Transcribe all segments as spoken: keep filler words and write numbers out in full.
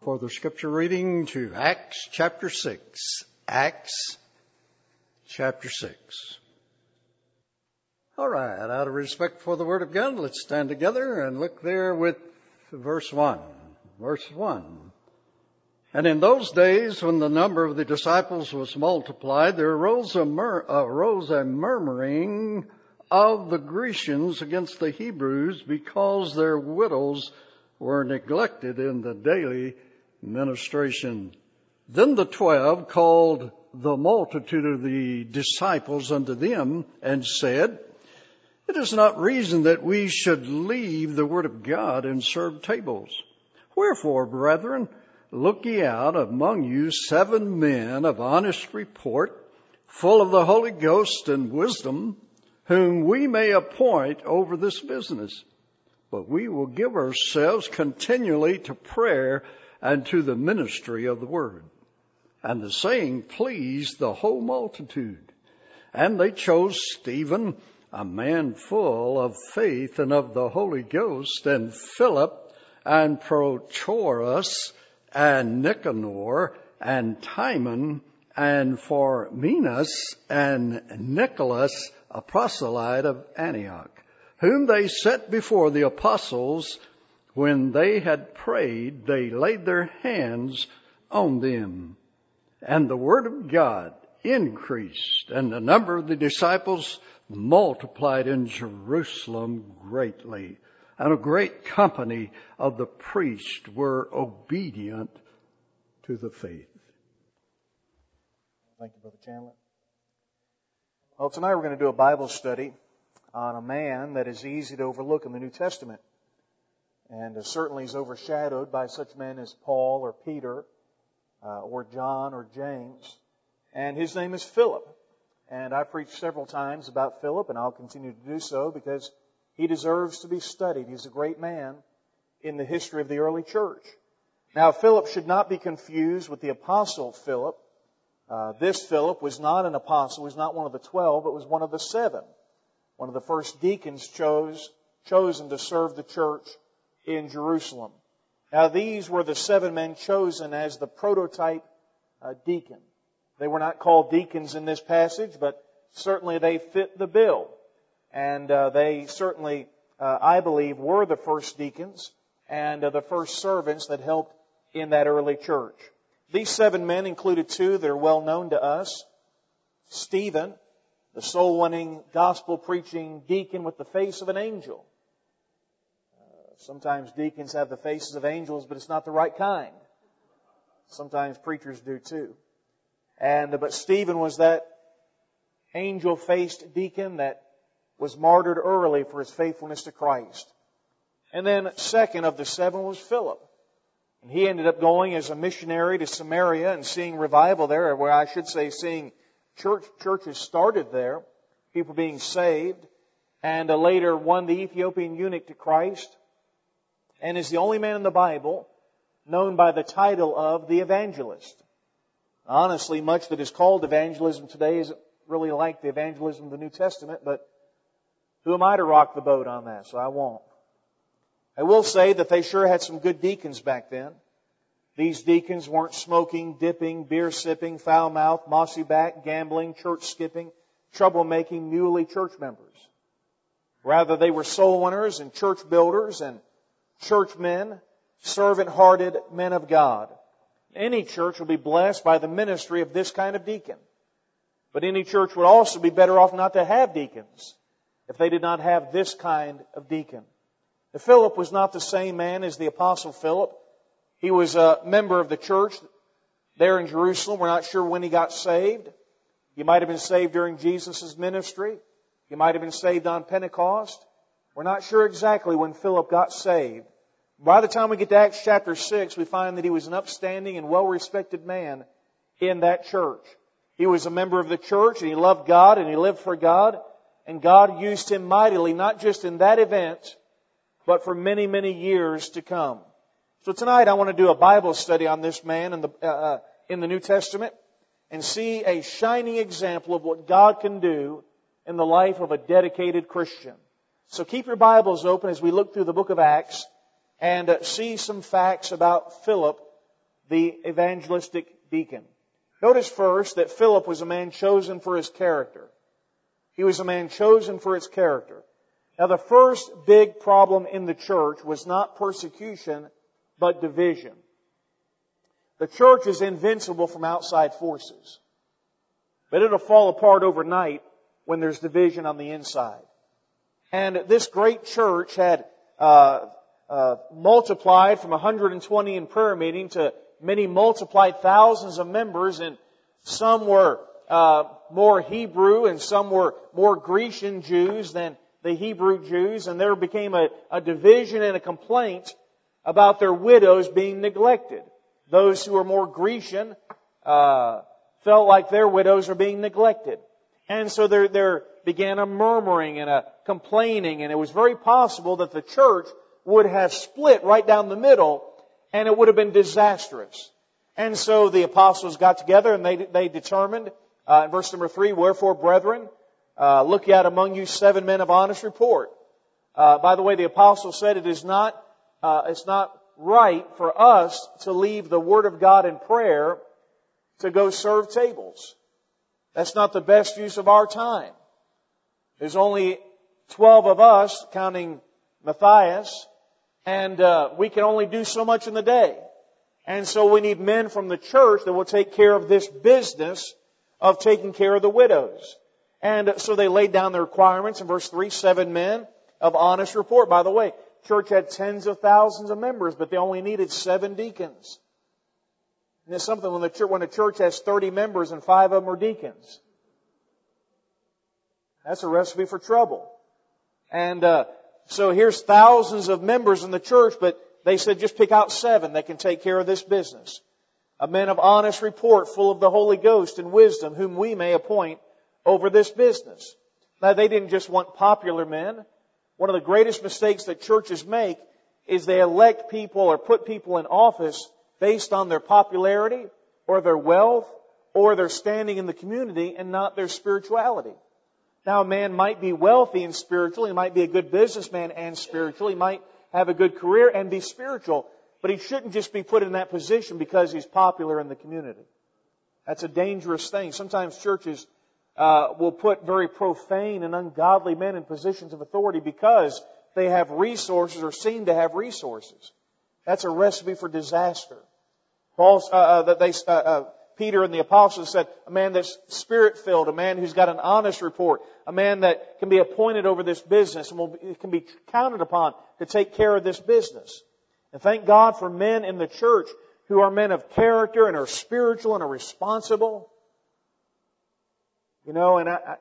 For the scripture reading to Acts chapter six. Acts chapter six. All right, out of respect for the Word of God, let's stand together and look there with verse one. Verse one. And in those days, when the number of the disciples was multiplied, there arose a, mur- arose a murmuring of the Grecians against the Hebrews because their widows were neglected in the daily ministration. Then the twelve called the multitude of the disciples unto them and said, It is not reason that we should leave the word of God and serve tables. Wherefore, brethren, look ye out among you seven men of honest report, full of the Holy Ghost and wisdom, whom we may appoint over this business. But we will give ourselves continually to prayer and to the ministry of the word. And the saying pleased the whole multitude. And they chose Stephen, a man full of faith and of the Holy Ghost, and Philip, and Prochorus, and Nicanor, and Timon, and Parmenas, and Nicholas, a proselyte of Antioch, whom they set before the apostles. When they had prayed, they laid their hands on them. And the word of God increased, and the number of the disciples multiplied in Jerusalem greatly. And a great company of the priests were obedient to the faith. Thank you, Brother Chandler. Well, tonight we're going to do a Bible study on a man that is easy to overlook in the New Testament. And uh, certainly is overshadowed by such men as Paul or Peter uh, or John or James. And his name is Philip. And I preached several times about Philip, and I'll continue to do so because he deserves to be studied. He's a great man in the history of the early church. Now, Philip should not be confused with the apostle Philip. Uh, this Philip was not an apostle, was not one of the twelve, but was one of the seven. One of the first deacons chose, chosen to serve the church in Jerusalem. Now, these were the seven men chosen as the prototype uh, deacon. They were not called deacons in this passage, but certainly they fit the bill. And uh, they certainly, uh, I believe, were the first deacons and uh, the first servants that helped in that early church. These seven men included two that are well known to us. Stephen, the soul-winning, gospel-preaching deacon with the face of an angel. Uh, sometimes deacons have the faces of angels, but it's not the right kind. Sometimes preachers do too. And but Stephen was that angel-faced deacon that was martyred early for his faithfulness to Christ. And then second of the seven was Philip. And he ended up going as a missionary to Samaria and seeing revival there, where I should say seeing church churches started there, people being saved, and uh, later won the Ethiopian eunuch to Christ, and is the only man in the Bible known by the title of the evangelist. Honestly, much that is called evangelism today isn't really like the evangelism of the New Testament, but who am I to rock the boat on that? So I won't. I will say that they sure had some good deacons back then. These deacons weren't smoking, dipping, beer sipping, foul mouth, mossy back, gambling, church skipping, troublemaking, muley church members. Rather, they were soul winners and church builders and churchmen, servant-hearted men of God. Any church will be blessed by the ministry of this kind of deacon. But any church would also be better off not to have deacons if they did not have this kind of deacon. Now, Philip was not the same man as the apostle Philip. He was a member of the church there in Jerusalem. We're not sure when he got saved. He might have been saved during Jesus' ministry. He might have been saved on Pentecost. We're not sure exactly when Philip got saved. By the time we get to Acts chapter six, we find that he was an upstanding and well-respected man in that church. He was a member of the church, and he loved God, and he lived for God. And God used him mightily, not just in that event, but for many, many years to come. So tonight I want to do a Bible study on this man in the, uh, in the New Testament and see a shining example of what God can do in the life of a dedicated Christian. So keep your Bibles open as we look through the book of Acts and uh, see some facts about Philip, the evangelistic deacon. Notice first that Philip was a man chosen for his character. He was a man chosen for his character. Now the first big problem in the church was not persecution, but division. The church is invincible from outside forces. But it'll fall apart overnight when there's division on the inside. And this great church had uh, uh, multiplied from one hundred twenty in prayer meeting to many multiplied thousands of members, and some were uh, more Hebrew and some were more Grecian Jews than the Hebrew Jews, and there became a, a division and a complaint about their widows being neglected. Those who were more Grecian uh, felt like their widows are being neglected. And so there, there began a murmuring and a complaining, and it was very possible that the church would have split right down the middle, and it would have been disastrous. And so the apostles got together and they, they determined, uh, in verse number three, wherefore, brethren, uh, look ye out among you seven men of honest report. Uh, by the way, the apostle said it is not, uh, it's not right for us to leave the Word of God in prayer to go serve tables. That's not the best use of our time. There's only twelve of us, counting Matthias, and uh, we can only do so much in the day. And so we need men from the church that will take care of this business of taking care of the widows. And so they laid down the requirements in verse three, seven men of honest report. By the way, church had tens of thousands of members, but they only needed seven deacons. And it's something when the church, when a church has thirty members and five of them are deacons. That's a recipe for trouble. And uh, so here's thousands of members in the church, but they said just pick out seven that can take care of this business. A men of honest report, full of the Holy Ghost and wisdom, whom we may appoint over this business. Now they didn't just want popular men. One of the greatest mistakes that churches make is they elect people or put people in office based on their popularity or their wealth or their standing in the community and not their spirituality. Now a man might be wealthy and spiritual, he might be a good businessman and spiritual, he might have a good career and be spiritual, but he shouldn't just be put in that position because he's popular in the community. That's a dangerous thing. Sometimes churches uh, will put very profane and ungodly men in positions of authority because they have resources or seem to have resources. That's a recipe for disaster. Paul, uh, uh, that they, uh, uh, Peter and the apostles said, a man that's spirit-filled, a man who's got an honest report, a man that can be appointed over this business and will, can be counted upon to take care of this business. And thank God for men in the church who are men of character and are spiritual and are responsible. You know, and I, I,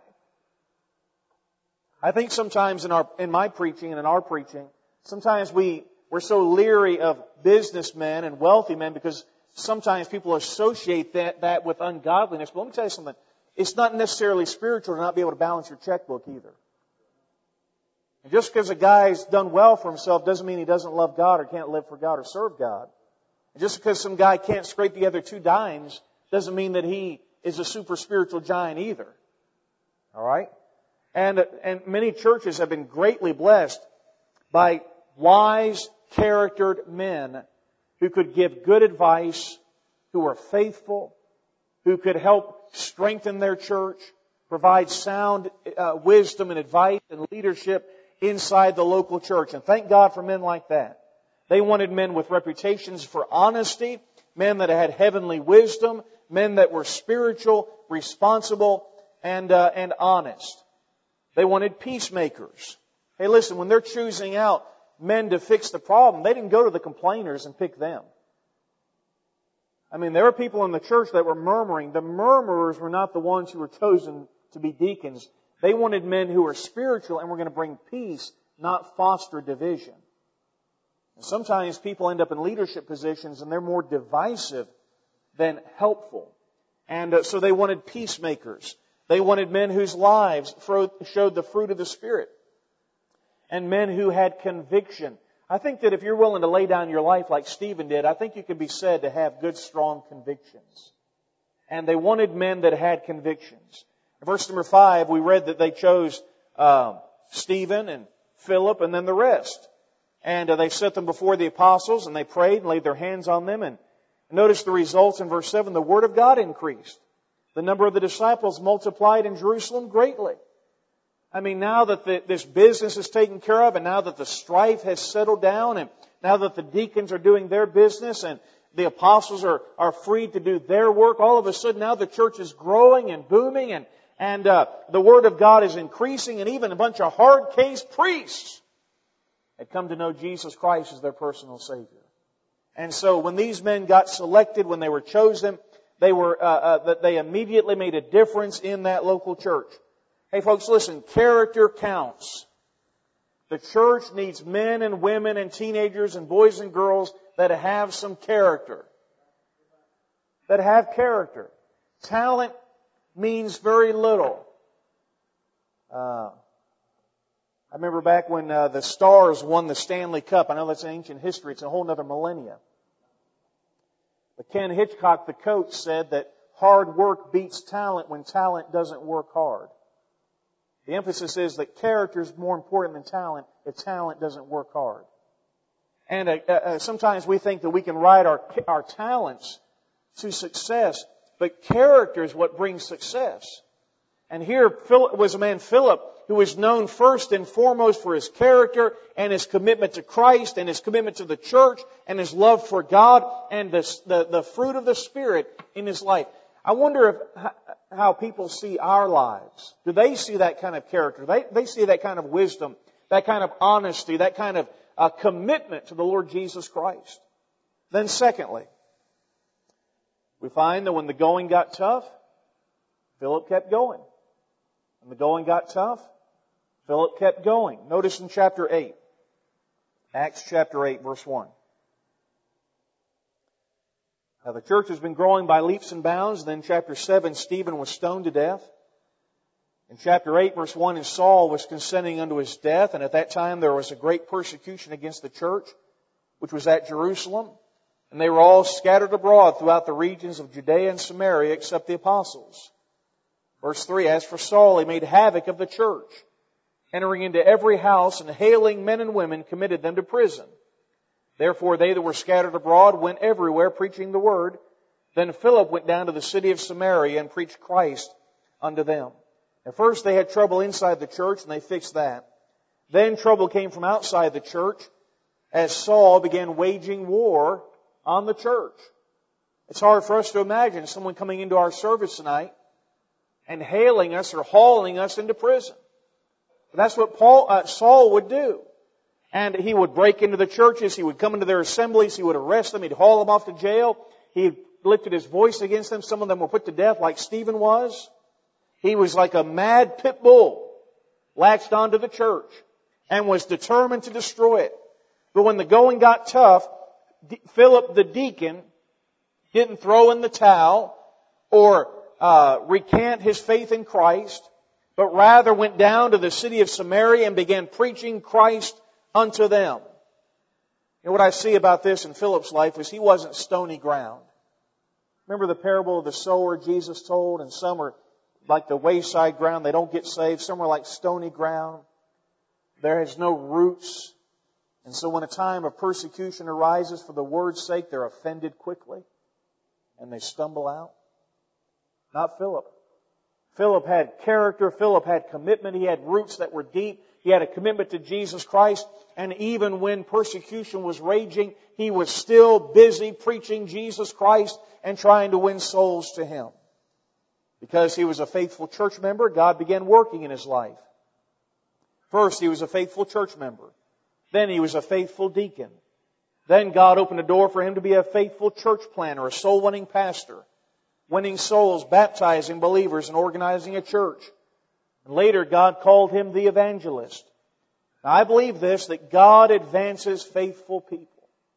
I think sometimes in our, in my preaching and in our preaching, sometimes we, we're so leery of businessmen and wealthy men because sometimes people associate that, that with ungodliness. But let me tell you something. It's not necessarily spiritual to not be able to balance your checkbook either. And just because a guy's done well for himself doesn't mean he doesn't love God or can't live for God or serve God. And just because some guy can't scrape together two dimes doesn't mean that he is a super spiritual giant either. All right? And, and many churches have been greatly blessed by wise, charactered men who could give good advice, who are faithful, who could help strengthen their church, provide sound uh, wisdom and advice and leadership inside the local church. And thank God for men like that. They wanted men with reputations for honesty, men that had heavenly wisdom, men that were spiritual, responsible, and uh, and honest. They wanted peacemakers. Hey, listen, when they're choosing out men to fix the problem, they didn't go to the complainers and pick them. I mean, there were people in the church that were murmuring. The murmurers were not the ones who were chosen to be deacons. They wanted men who were spiritual and were going to bring peace, not foster division. And sometimes people end up in leadership positions and they're more divisive than helpful. And uh, so they wanted peacemakers. They wanted men whose lives showed the fruit of the Spirit. And men who had conviction. I think that if you're willing to lay down your life like Stephen did, I think you can be said to have good, strong convictions. And they wanted men that had convictions. In verse number five, we read that they chose uh, Stephen and Philip and then the rest. And uh, they set them before the apostles and they prayed and laid their hands on them. And, Notice the results in verse seven. The Word of God increased. The number of the disciples multiplied in Jerusalem greatly. I mean, now that the, this business is taken care of, and now that the strife has settled down, and now that the deacons are doing their business, and the apostles are, are free to do their work, all of a sudden now the church is growing and booming, and, and uh, the Word of God is increasing, and even a bunch of hard-case priests had come to know Jesus Christ as their personal Savior. And so when these men got selected, when they were chosen, they were uh, uh, they immediately made a difference in that local church. Hey folks, listen, character counts. The church needs men and women and teenagers and boys and girls that have some character. That have character. Talent means very little. Uh, I remember back when uh, the Stars won the Stanley Cup. I know that's ancient history. It's a whole other millennia. But Ken Hitchcock, the coach, said that hard work beats talent when talent doesn't work hard. The emphasis is that character is more important than talent if talent doesn't work hard. And uh, uh, sometimes we think that we can ride our our talents to success, but character is what brings success. And here Philip was a man, Philip, who was known first and foremost for his character and his commitment to Christ and his commitment to the church and his love for God and the, the, the fruit of the Spirit in his life. I wonder if how people see our lives. Do they see that kind of character? They, they see that kind of wisdom, that kind of honesty, that kind of uh, commitment to the Lord Jesus Christ. Then secondly, we find that when the going got tough, Philip kept going. When the going got tough, Philip kept going. Notice in chapter eight, Acts chapter eight, verse one. Now the church has been growing by leaps and bounds. Then chapter seven, Stephen was stoned to death. In chapter eight, verse one, and Saul was consenting unto his death. And at that time there was a great persecution against the church, which was at Jerusalem. And they were all scattered abroad throughout the regions of Judea and Samaria, except the apostles. Verse three, as for Saul, he made havoc of the church, entering into every house and hailing men and women, committed them to prison. Therefore they that were scattered abroad went everywhere preaching the word. Then Philip went down to the city of Samaria and preached Christ unto them. At first they had trouble inside the church, and they fixed that. Then trouble came from outside the church as Saul began waging war on the church. It's hard for us to imagine someone coming into our service tonight and hailing us or hauling us into prison. But that's what Paul, uh, Saul would do. And he would break into the churches, he would come into their assemblies, he would arrest them, he'd haul them off to jail. He lifted his voice against them. Some of them were put to death like Stephen was. He was like a mad pit bull, latched onto the church and was determined to destroy it. But when the going got tough, Philip the deacon didn't throw in the towel or uh, recant his faith in Christ, but rather went down to the city of Samaria and began preaching Christ unto them. And what I see about this in Philip's life is he wasn't stony ground. Remember the parable of the sower Jesus told? And some are like the wayside ground. They don't get saved. Some are like stony ground. There is no roots. And so when a time of persecution arises for the word's sake, they're offended quickly. And they stumble out. Not Philip. Philip had character. Philip had commitment. He had roots that were deep. He had a commitment to Jesus Christ. And even when persecution was raging, he was still busy preaching Jesus Christ and trying to win souls to Him. Because he was a faithful church member, God began working in his life. First, he was a faithful church member. Then he was a faithful deacon. Then God opened a door for him to be a faithful church planter, a soul-winning pastor, winning souls, baptizing believers, and organizing a church. And later, God called him the evangelist. Now, I believe this, that God advances faithful people.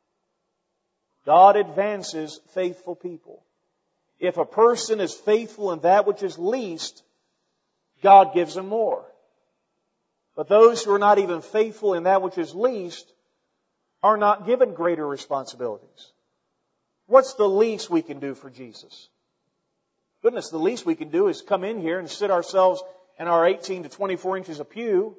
God advances faithful people. If a person is faithful in that which is least, God gives them more. But those who are not even faithful in that which is least are not given greater responsibilities. What's the least we can do for Jesus? Goodness, the least we can do is come in here and sit ourselves in our eighteen to twenty-four inches of pew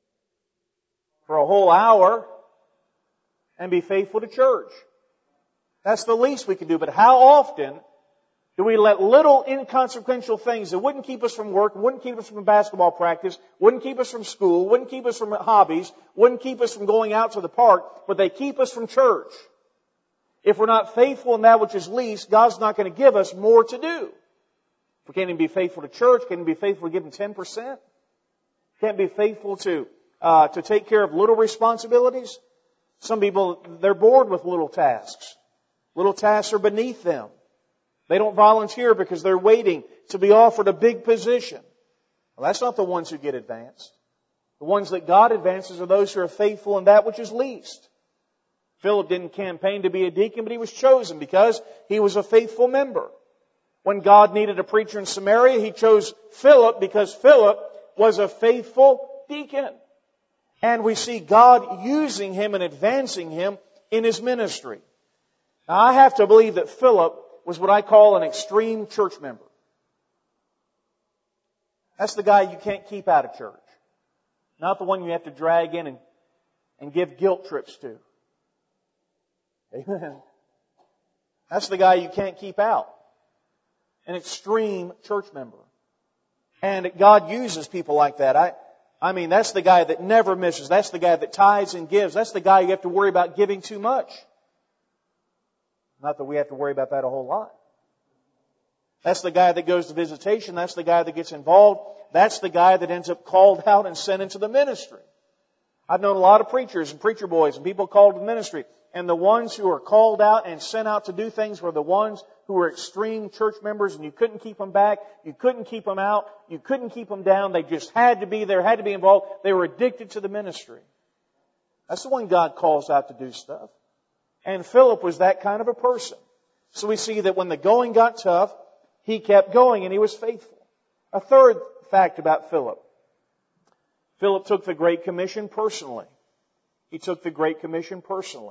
for a whole hour and be faithful to church. That's the least we can do. But how often do we let little inconsequential things that wouldn't keep us from work, wouldn't keep us from basketball practice, wouldn't keep us from school, wouldn't keep us from hobbies, wouldn't keep us from going out to the park, but they keep us from church. If we're not faithful in that which is least, God's not going to give us more to do. If we can't even be faithful to church, can't even be faithful to giving ten percent, can't be faithful to uh, to take care of little responsibilities. Some people, they're bored with little tasks. Little tasks are beneath them. They don't volunteer because they're waiting to be offered a big position. Well, that's not the ones who get advanced. The ones that God advances are those who are faithful in that which is least. Philip didn't campaign to be a deacon, but he was chosen because he was a faithful member. When God needed a preacher in Samaria, He chose Philip because Philip was a faithful deacon. And we see God using him and advancing him in His ministry. Now, I have to believe that Philip was what I call an extreme church member. That's the guy you can't keep out of church. Not the one you have to drag in and, and give guilt trips to. Amen. That's the guy you can't keep out. An extreme church member. And God uses people like that. I, I mean, that's the guy that never misses. That's the guy that tithes and gives. That's the guy you have to worry about giving too much. Not that we have to worry about that a whole lot. That's the guy that goes to visitation. That's the guy that gets involved. That's the guy that ends up called out and sent into the ministry. I've known a lot of preachers and preacher boys and people called to the ministry. And the ones who are called out and sent out to do things were the ones who were extreme church members, and you couldn't keep them back. You couldn't keep them out. You couldn't keep them down. They just had to be there, had to be involved. They were addicted to the ministry. That's the one God calls out to do stuff. And Philip was that kind of a person. So we see that when the going got tough, he kept going and he was faithful. A third fact about Philip. Philip took the Great Commission personally. He took the Great Commission personally.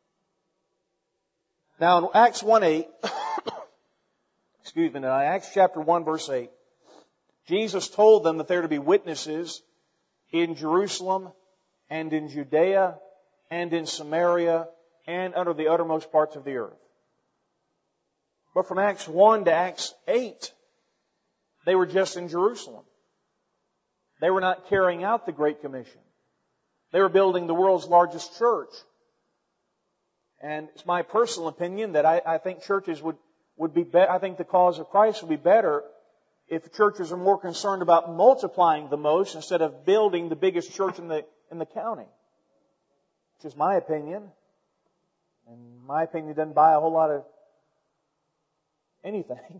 Now in Acts one eight, excuse me, now Acts chapter one verse eight, Jesus told them that they're to be witnesses in Jerusalem and in Judea and in Samaria and under the uttermost parts of the earth. But from Acts one to Acts eight, they were just in Jerusalem. They were not carrying out the Great Commission. They were building the world's largest church. And it's my personal opinion that I, I think churches would, would be better, I think the cause of Christ would be better if churches are more concerned about multiplying the most instead of building the biggest church in the, in the county. Which is my opinion. And my opinion doesn't buy a whole lot of anything.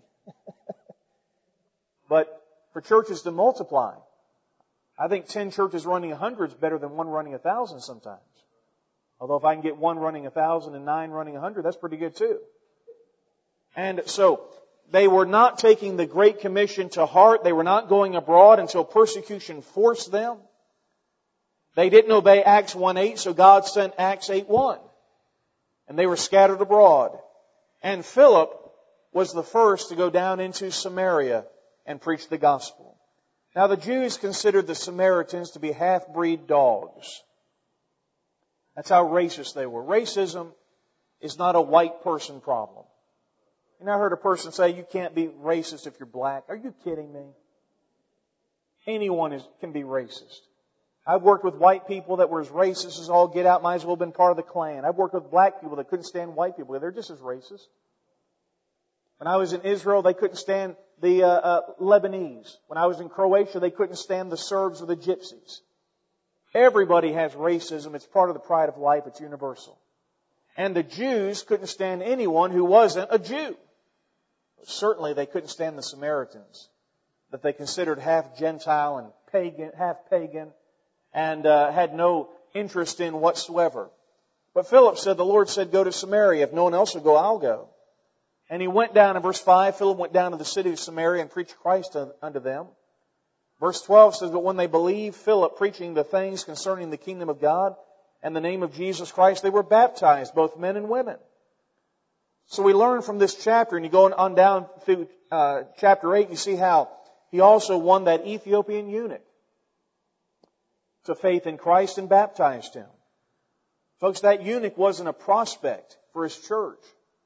But for churches to multiply, I think ten churches running a hundred is better than one running a thousand sometimes. Although if I can get one running a thousand and nine running a hundred, that's pretty good too. And so, they were not taking the Great Commission to heart. They were not going abroad until persecution forced them. They didn't obey Acts one eight, so God sent Acts eight one. And they were scattered abroad. And Philip was the first to go down into Samaria and preach the gospel. Now the Jews considered the Samaritans to be half-breed dogs. That's how racist they were. Racism is not a white person problem. You know, I heard a person say, you can't be racist if you're black. Are you kidding me? Anyone is, can be racist. I've worked with white people that were as racist as all get out, might as well have been part of the Klan. I've worked with black people that couldn't stand white people. They're just as racist. When I was in Israel, they couldn't stand the uh, uh, Lebanese. When I was in Croatia, they couldn't stand the Serbs or the Gypsies. Everybody has racism. It's part of the pride of life. It's universal. And the Jews couldn't stand anyone who wasn't a Jew. Certainly they couldn't stand the Samaritans, that they considered half Gentile and pagan, half pagan, and uh, had no interest in whatsoever. But Philip said, the Lord said, go to Samaria. If no one else will go, I'll go. And he went down in verse five. Philip went down to the city of Samaria and preached Christ unto them. Verse twelve says, but when they believed Philip preaching the things concerning the kingdom of God and the name of Jesus Christ, they were baptized, both men and women. So we learn from this chapter, and you go on down through uh, chapter eight, you see how he also won that Ethiopian eunuch to faith in Christ and baptized him. Folks, that eunuch wasn't a prospect for his church.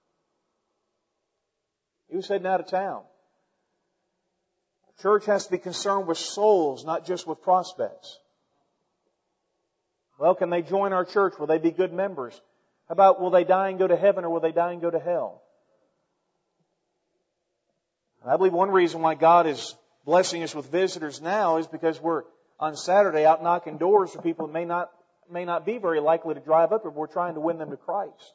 He was heading out of town. Church has to be concerned with souls, not just with prospects. Well, can they join our church? Will they be good members? How about, will they die and go to heaven, or will they die and go to hell? I believe one reason why God is blessing us with visitors now is because we're on Saturday out knocking doors for people that may not may not be very likely to drive up, but we're trying to win them to Christ.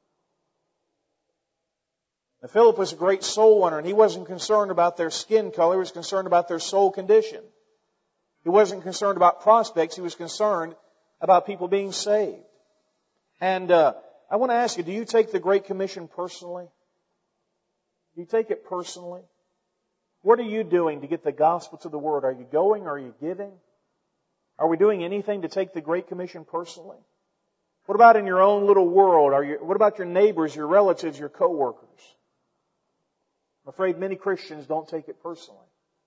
Now, Philip was a great soul winner, and he wasn't concerned about their skin color. He was concerned about their soul condition. He wasn't concerned about prospects. He was concerned about people being saved. And uh, I want to ask you, do you take the Great Commission personally? Do you take it personally? What are you doing to get the gospel to the world? Are you going? Are you giving? Are we doing anything to take the Great Commission personally? What about in your own little world? Are you, what about your neighbors, your relatives, your co-workers? I'm afraid many Christians don't take it personally.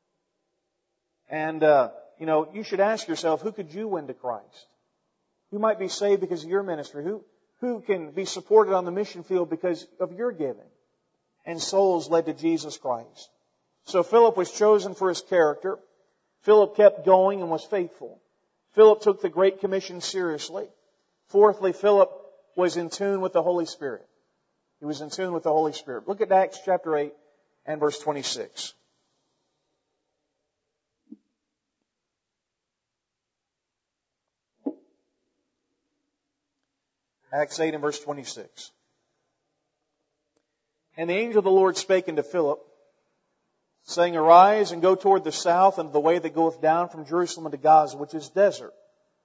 And, uh, you know, you should ask yourself, who could you win to Christ? Who might be saved because of your ministry? Who, who can be supported on the mission field because of your giving? And souls led to Jesus Christ. So Philip was chosen for his character. Philip kept going and was faithful. Philip took the Great Commission seriously. Fourthly, Philip was in tune with the Holy Spirit. He was in tune with the Holy Spirit. Look at Acts chapter eight and verse twenty-six. Acts eight and verse twenty-six. And the angel of the Lord spake unto Philip, saying, Arise and go toward the south and the way that goeth down from Jerusalem unto Gaza, which is desert.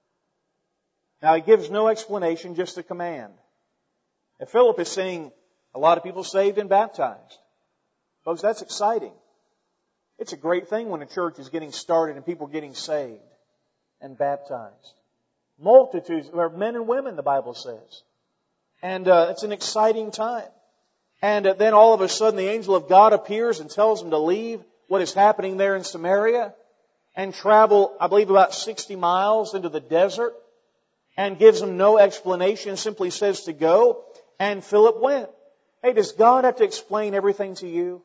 Now he gives no explanation, just a command. And Philip is seeing a lot of people saved and baptized. Folks, that's exciting. It's a great thing when a church is getting started and people are getting saved and baptized. Multitudes, or men and women, the Bible says. And uh, it's an exciting time. And uh, then all of a sudden the angel of God appears and tells him to leave what is happening there in Samaria and travel, I believe, about sixty miles into the desert, and gives him no explanation, simply says to go. And Philip went. Hey, does God have to explain everything to you?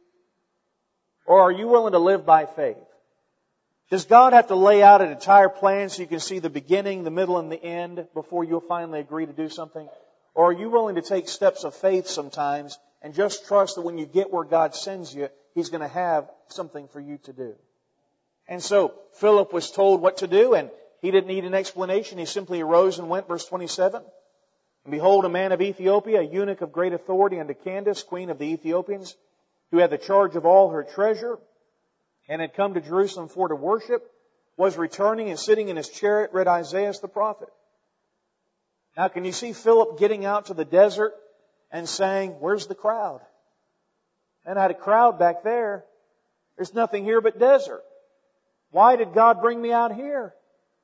Or are you willing to live by faith? Does God have to lay out an entire plan so you can see the beginning, the middle, and the end before you'll finally agree to do something? Or are you willing to take steps of faith sometimes and just trust that when you get where God sends you, He's going to have something for you to do? And so Philip was told what to do, and he didn't need an explanation. He simply arose and went, verse twenty-seven. And behold, a man of Ethiopia, a eunuch of great authority unto Candace, queen of the Ethiopians, who had the charge of all her treasure, and had come to Jerusalem for to worship, was returning and sitting in his chariot, read Isaiah the prophet. Now, can you see Philip getting out to the desert and saying, where's the crowd? And I had a crowd back there. There's nothing here but desert. Why did God bring me out here?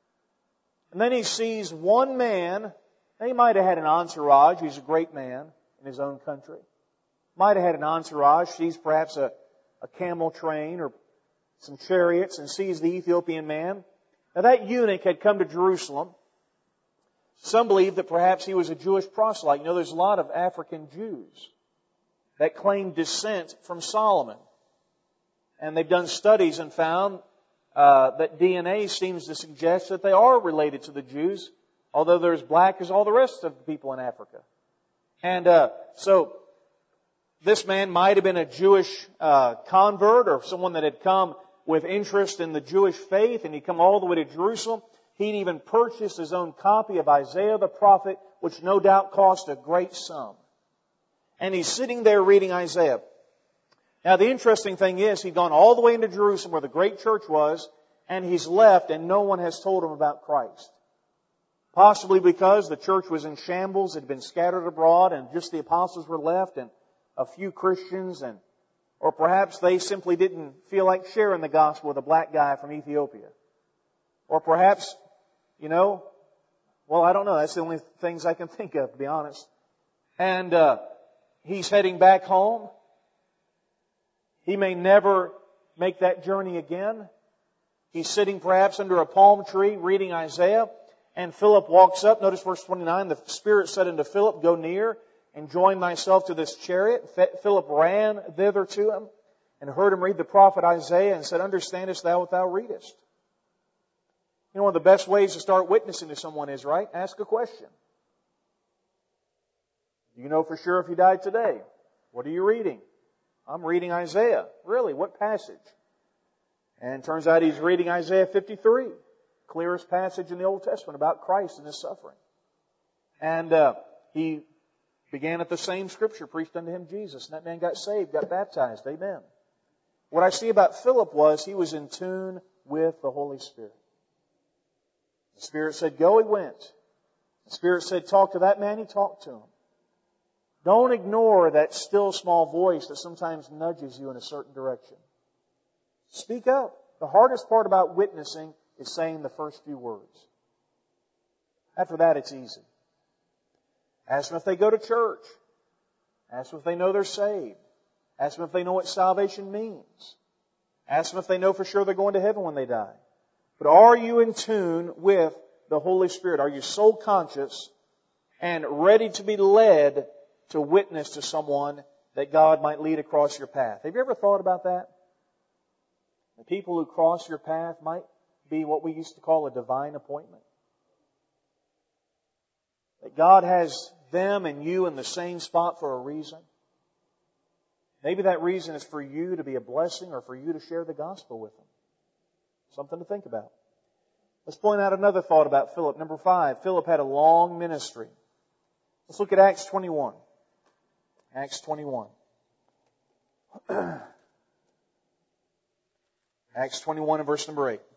And then he sees one man. He might have had an entourage. He's a great man in his own country. Might have had an entourage. Sees perhaps a, a camel train or some chariots and sees the Ethiopian man. Now that eunuch had come to Jerusalem. Some believe that perhaps he was a Jewish proselyte. You know, there's a lot of African Jews that claim descent from Solomon. And they've done studies and found uh, that D N A seems to suggest that they are related to the Jews, although they're as black as all the rest of the people in Africa. And uh, so this man might have been a Jewish uh, convert or someone that had come with interest in the Jewish faith, and he'd come all the way to Jerusalem. He'd even purchased his own copy of Isaiah the prophet, which no doubt cost a great sum. And he's sitting there reading Isaiah. Now the interesting thing is, he'd gone all the way into Jerusalem where the great church was, and he's left and no one has told him about Christ. Possibly because the church was in shambles, it had been scattered abroad, and just the apostles were left, and a few Christians, and or perhaps they simply didn't feel like sharing the gospel with a black guy from Ethiopia. Or perhaps, you know, well, I don't know. That's the only things I can think of, to be honest. And uh, he's heading back home. He may never make that journey again. He's sitting perhaps under a palm tree reading Isaiah. And Philip walks up. Notice verse twenty-nine. The Spirit said unto Philip, Go near. and join thyself to this chariot. Philip ran thither to him and heard him read the prophet Isaiah and said, Understandest thou what thou readest? You know, one of the best ways to start witnessing to someone is, right? Ask a question. Do you know for sure if you died today? What are you reading? I'm reading Isaiah. Really? What passage? And it turns out he's reading Isaiah fifty-three. Clearest passage in the Old Testament about Christ and His suffering. And uh, he began at the same Scripture, preached unto him Jesus. And that man got saved, got baptized. Amen. What I see about Philip was he was in tune with the Holy Spirit. The Spirit said, go, he went. The Spirit said, talk to that man, he talked to him. Don't ignore that still small voice that sometimes nudges you in a certain direction. Speak up. The hardest part about witnessing is saying the first few words. After that, it's easy. Ask them if they go to church. Ask them if they know they're saved. Ask them if they know what salvation means. Ask them if they know for sure they're going to heaven when they die. But are you in tune with the Holy Spirit? Are you soul conscious and ready to be led to witness to someone that God might lead across your path? Have you ever thought about that? The people who cross your path might be what we used to call a divine appointment. That God has them and you in the same spot for a reason. Maybe that reason is for you to be a blessing or for you to share the gospel with them. Something to think about. Let's point out another thought about Philip. Number five, Philip had a long ministry. Let's look at Acts twenty-one. Acts twenty-one. Acts twenty-one and verse number eight.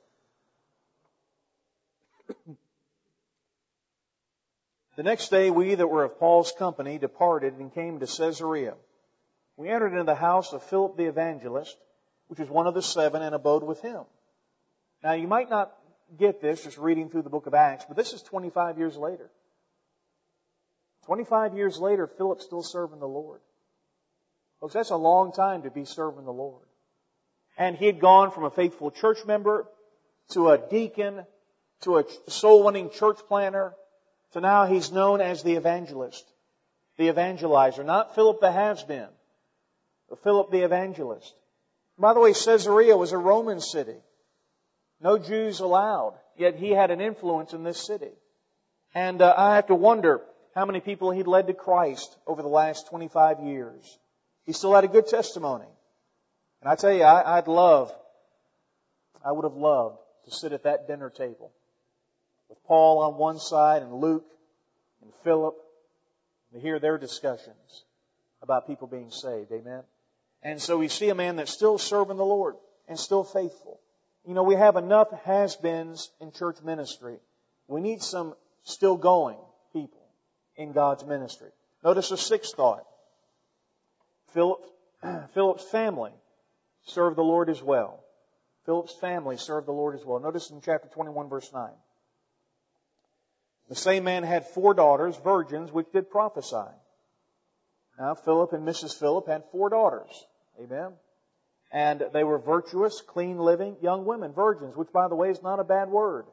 The next day we that were of Paul's company departed and came to Caesarea. We entered into the house of Philip the evangelist, which was one of the seven, and abode with him. Now you might not get this just reading through the book of Acts, but this is twenty-five years later. twenty-five years later, Philip's still serving the Lord. Folks, that's a long time to be serving the Lord. And he had gone from a faithful church member to a deacon to a soul-winning church planter to now he's known as the evangelist, the evangelizer. Not Philip the has-been, but Philip the evangelist. By the way, Caesarea was a Roman city. No Jews allowed. Yet he had an influence in this city. And uh, I have to wonder how many people he'd led to Christ over the last twenty-five years. He still had a good testimony. And I tell you, I, I'd love, I would have loved to sit at that dinner table with Paul on one side and Luke and Philip to hear their discussions about people being saved. Amen. And so we see a man that's still serving the Lord and still faithful. You know, we have enough has-beens in church ministry. We need some still going people in God's ministry. Notice the sixth thought. Philip, Philip's family served the Lord as well. Philip's family served the Lord as well. Notice in chapter twenty-one, verse nine. The same man had four daughters, virgins, which did prophesy. Now, Philip and Missus Philip had four daughters. Amen. And they were virtuous, clean living young women, virgins, which, by the way, is not a bad word.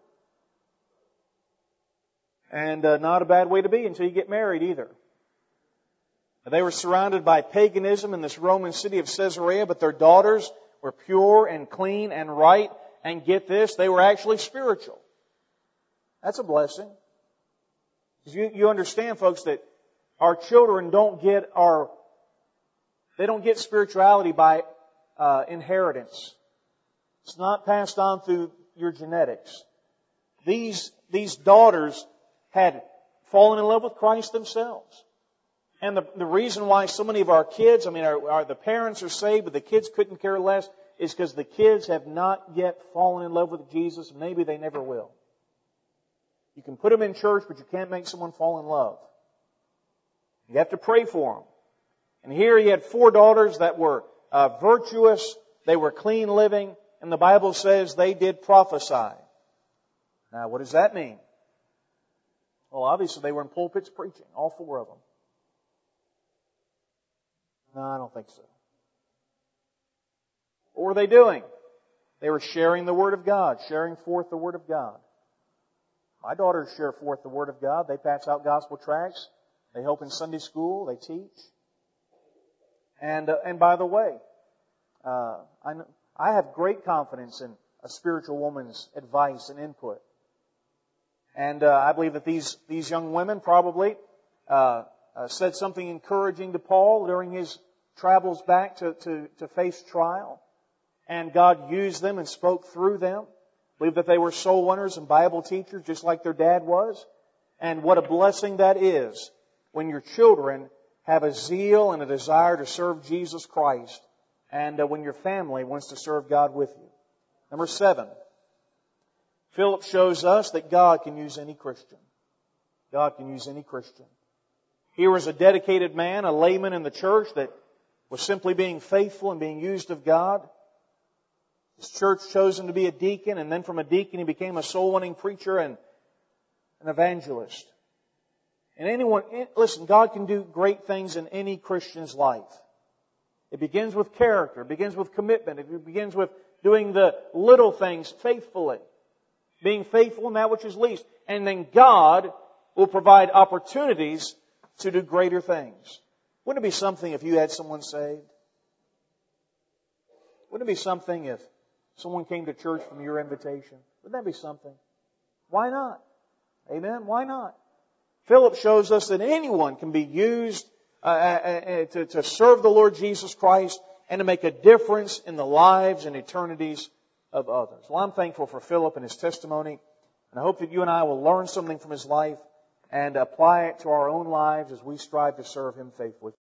And uh, not a bad way to be until you get married either. They were surrounded by paganism in this Roman city of Caesarea, but their daughters were pure and clean and right. And get this, they were actually spiritual. That's a blessing. You, you understand, folks, that our children don't get our, they don't get spirituality by uh, inheritance. It's not passed on through your genetics. These, these daughters had fallen in love with Christ themselves. And the, the reason why so many of our kids, I mean, our, our, the parents are saved, but the kids couldn't care less, is because the kids have not yet fallen in love with Jesus. Maybe they never will. You can put them in church, but you can't make someone fall in love. You have to pray for them. And here he had four daughters that were uh, virtuous, they were clean living, and the Bible says they did prophesy. Now, what does that mean? Well, obviously they were in pulpits preaching, all four of them. No, I don't think so. What were they doing? They were sharing the Word of God, sharing forth the Word of God. My daughters share forth the Word of God. They pass out gospel tracts They help in Sunday school. They teach. And uh, and by the way, uh, I know, I have great confidence in a spiritual woman's advice and input. And uh, I believe that these these young women probably uh, uh, said something encouraging to Paul during his travels back to, to, to face trial. And God used them and spoke through them. I believe that they were soul winners and Bible teachers just like their dad was. And what a blessing that is when your children have a zeal and a desire to serve Jesus Christ, and uh, when your family wants to serve God with you. Number seven, Philip shows us that God can use any Christian. God can use any Christian. Here was a dedicated man, a layman in the church that was simply being faithful and being used of God. His church chose him to be a deacon, and then from a deacon he became a soul-winning preacher and an evangelist. And anyone, listen, God can do great things in any Christian's life. It begins with character. It begins with commitment. It begins with doing the little things faithfully. Being faithful in that which is least. And then God will provide opportunities to do greater things. Wouldn't it be something if you had someone saved? Wouldn't it be something if someone came to church from your invitation? Wouldn't that be something? Why not? Amen? Why not? Philip shows us that anyone can be used uh, uh, to, to serve the Lord Jesus Christ and to make a difference in the lives and eternities of others. Well, I'm thankful for Philip and his testimony, and I hope that you and I will learn something from his life and apply it to our own lives as we strive to serve Him faithfully.